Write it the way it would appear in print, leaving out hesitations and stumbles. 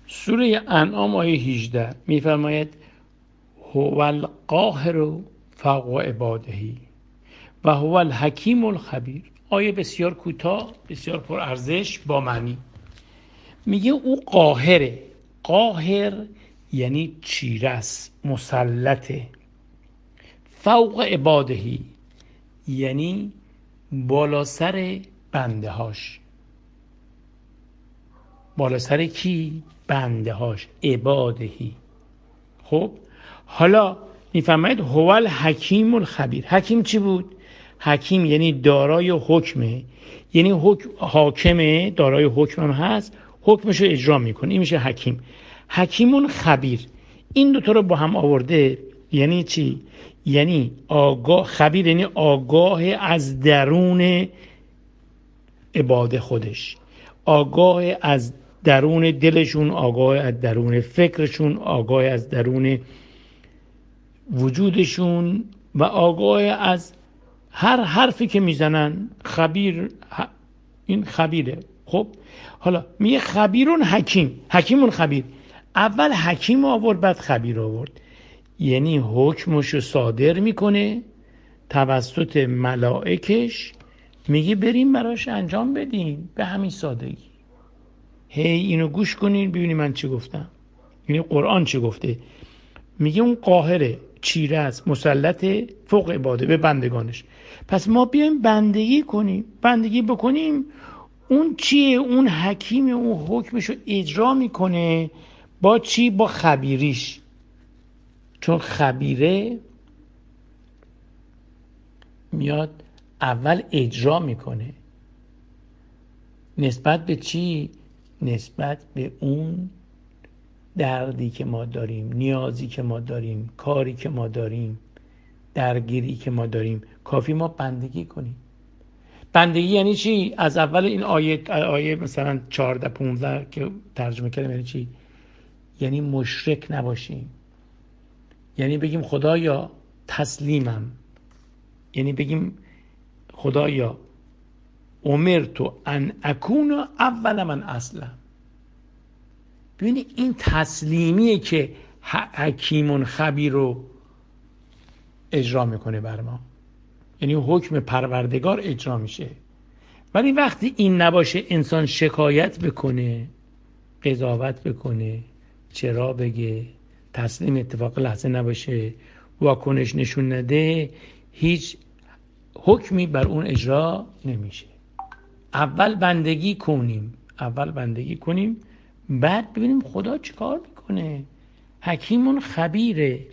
سوره انعام آیه 18 میفرماید هو القاهر فوق عباده و هو الحکیم الخبیر. آیه بسیار کوتاه، بسیار پرارزش، با معنی. میگه او قاهره. قاهر یعنی چیرس، مسلطه. فوق عبادهی یعنی بالا سر بنده هاش. بالا سر کی؟ بنده هاش، عبادهی. خب حالا میفرماید هو الحکیم الخبیر. حکیم چی بود؟ حکیم یعنی دارای حکمه، یعنی حاکمه، دارای حکمم هست، حکمشو اجرا میکنه، این میشه حکیم. حکیمون خبیر. این دوتا رو با هم آورده یعنی چی؟ یعنی آگاه. خبیر یعنی آگاه از درون عباد خودش، آگاه از درون دلشون، آگاه از درون فکرشون، آگاه از درون وجودشون و آگاه از هر حرفی که میزنن. خبیر، این خبیره. خب حالا میگه خبیرون حکیم. حکیمون خبیر. اول حکیم آورد بعد خبیر آورد، یعنی حکمشو صادر میکنه توسط ملائکش. میگه بریم براش انجام بدیم، به همین سادگی. اینو گوش کنین ببینید من چی گفتم، یعنی قرآن چی گفته. میگه اون قاهره، چیره است، مسلط فوق عباده به بندگانش. پس ما بیایم بندگی کنیم، بندگی بکنیم. اون چیه؟ اون حکیم، اون حکمشو اجرا میکنه. با چی؟ با خبیریش. چون خبیره میاد اول اجرا میکنه. نسبت به چی؟ نسبت به اون دردی که ما داریم، نیازی که ما داریم، کاری که ما داریم، درگیری که ما داریم. کافی ما بندگی کنیم. بندگی یعنی چی؟ از اول این آیه مثلا 14-15 که ترجمه کردیم یعنی چی؟ یعنی مشرک نباشیم، یعنی بگیم خدایا تسلیمم، یعنی بگیم خدایا امرت ان اکون اول من اسلم. ببینید این تسلیمیه که حکیم خبیر رو اجرا میکنه بر ما، یعنی حکم پروردگار اجرا میشه. ولی وقتی این نباشه، انسان شکایت بکنه، قضاوت بکنه، چرا بگه، تسلیم اتفاق لحظه نباشه، واکنش نشون نده، هیچ حکمی بر اون اجرا نمیشه. اول بندگی کنیم، بعد ببینیم خدا چیکار میکنه. حکیمون خبیره.